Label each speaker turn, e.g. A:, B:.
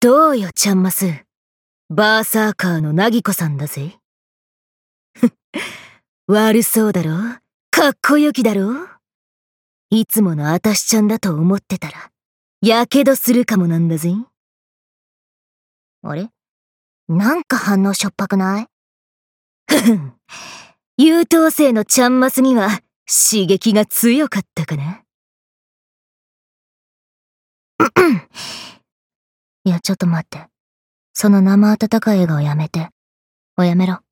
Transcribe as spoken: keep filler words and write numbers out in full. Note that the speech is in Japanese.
A: どうよ、ちゃんます。バーサーカーのなぎこさんだぜ。悪そうだろ？かっこよきだろ？いつものあたしちゃんだと思ってたら、やけどするかもなんだぜ。
B: あれ？なんか反応しょっぱくない？
A: ふふん。優等生のちゃんますには刺激が強かったかな。
B: いや、ちょっと待って。その生温かい笑顔やめて。おやめろ。